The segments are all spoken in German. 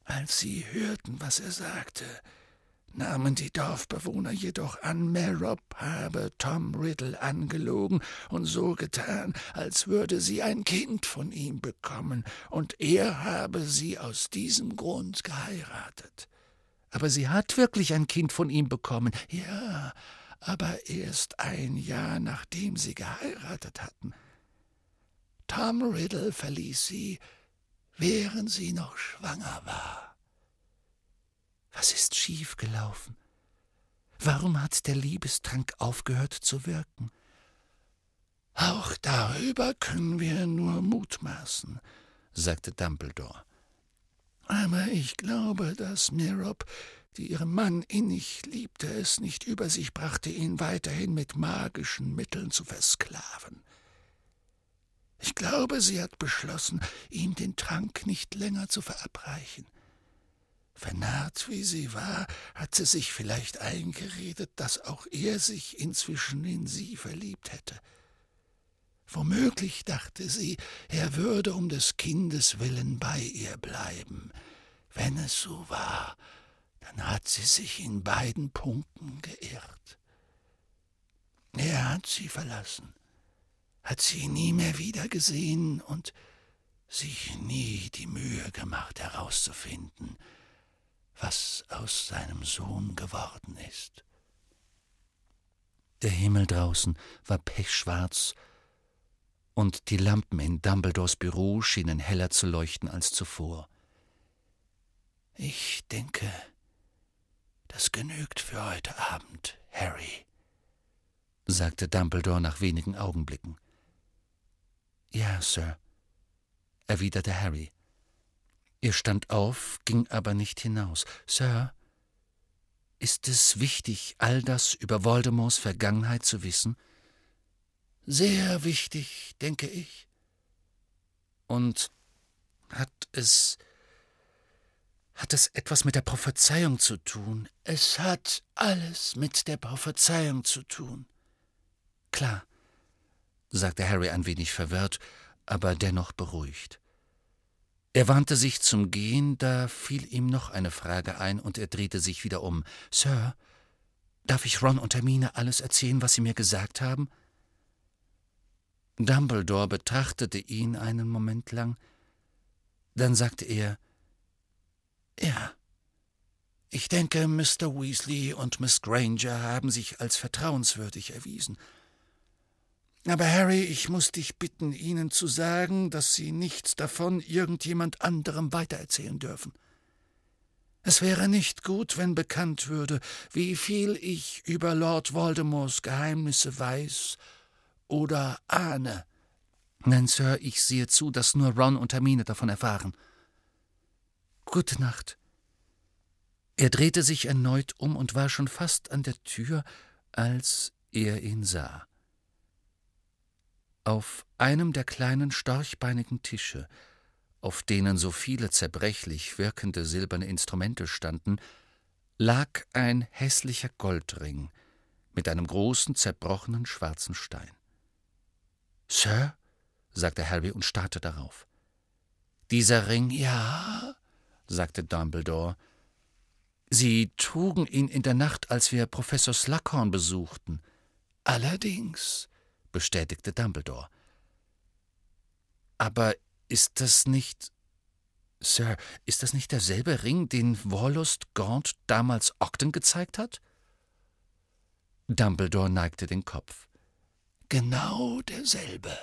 Als sie hörten, was er sagte, nahmen die Dorfbewohner jedoch an, Merope habe Tom Riddle angelogen und so getan, als würde sie ein Kind von ihm bekommen, und er habe sie aus diesem Grund geheiratet. Aber sie hat wirklich ein Kind von ihm bekommen. Ja, aber erst ein Jahr, nachdem sie geheiratet hatten. Tom Riddle verließ sie, während sie noch schwanger war. Was ist schiefgelaufen? Warum hat der Liebestrank aufgehört zu wirken? Auch darüber können wir nur mutmaßen, sagte Dumbledore. Aber ich glaube, dass Merope, die ihren Mann innig liebte, es nicht über sich brachte, ihn weiterhin mit magischen Mitteln zu versklaven. Ich glaube, sie hat beschlossen, ihm den Trank nicht länger zu verabreichen. Vernarrt wie sie war, hat sie sich vielleicht eingeredet, dass auch er sich inzwischen in sie verliebt hätte. Womöglich dachte sie, er würde um des Kindes willen bei ihr bleiben. Wenn es so war, dann hat sie sich in beiden Punkten geirrt. Er hat sie verlassen, hat sie nie mehr wiedergesehen und sich nie die Mühe gemacht, herauszufinden, was aus seinem Sohn geworden ist. Der Himmel draußen war pechschwarz, und die Lampen in Dumbledores Büro schienen heller zu leuchten als zuvor. »Ich denke, das genügt für heute Abend, Harry«, sagte Dumbledore nach wenigen Augenblicken. »Ja, Sir«, erwiderte Harry. Er stand auf, ging aber nicht hinaus. »Sir, ist es wichtig, all das über Voldemorts Vergangenheit zu wissen?« »Sehr wichtig, denke ich.« »Und hat es etwas mit der Prophezeiung zu tun?« »Es hat alles mit der Prophezeiung zu tun.« »Klar«, sagte Harry ein wenig verwirrt, aber dennoch beruhigt. Er wandte sich zum Gehen, da fiel ihm noch eine Frage ein, und er drehte sich wieder um. »Sir, darf ich Ron und Hermine alles erzählen, was Sie mir gesagt haben?« Dumbledore betrachtete ihn einen Moment lang. Dann sagte er, »Ja, ich denke, Mr. Weasley und Miss Granger haben sich als vertrauenswürdig erwiesen. Aber Harry, ich muss dich bitten, ihnen zu sagen, dass sie nichts davon irgendjemand anderem weitererzählen dürfen. Es wäre nicht gut, wenn bekannt würde, wie viel ich über Lord Voldemorts Geheimnisse weiß oder ahne.« »Nein, Sir, ich sehe zu, dass nur Ron und Hermine davon erfahren. Gute Nacht.« Er drehte sich erneut um und war schon fast an der Tür, als er ihn sah. Auf einem der kleinen storchbeinigen Tische, auf denen so viele zerbrechlich wirkende silberne Instrumente standen, lag ein hässlicher Goldring mit einem großen, zerbrochenen schwarzen Stein. »Sir«, sagte Harry und starrte darauf. »Dieser Ring?« »Ja«, sagte Dumbledore. »Sie trugen ihn in der Nacht, als wir Professor Slughorn besuchten.« »Allerdings«, bestätigte Dumbledore. »Aber ist das nicht, Sir, ist das nicht derselbe Ring, den Wollust Gaunt damals Ogden gezeigt hat?« Dumbledore neigte den Kopf. »Genau derselbe.«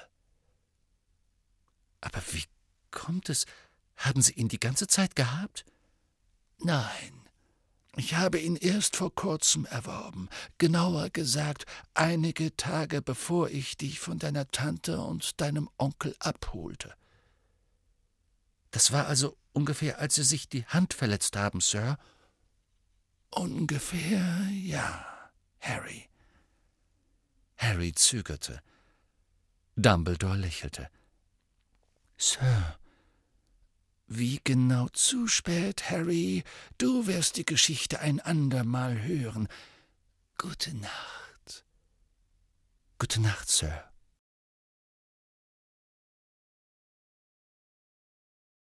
»Aber wie kommt es? Haben Sie ihn die ganze Zeit gehabt?« »Nein, ich habe ihn erst vor kurzem erworben, genauer gesagt, einige Tage bevor ich dich von deiner Tante und deinem Onkel abholte.« »Das war also ungefähr, als Sie sich die Hand verletzt haben, Sir?« »Ungefähr, ja, Harry.« Harry zögerte. Dumbledore lächelte. »Sir, wie genau?« »Zu spät, Harry. Du wirst die Geschichte ein andermal hören. Gute Nacht.« »Gute Nacht, Sir.«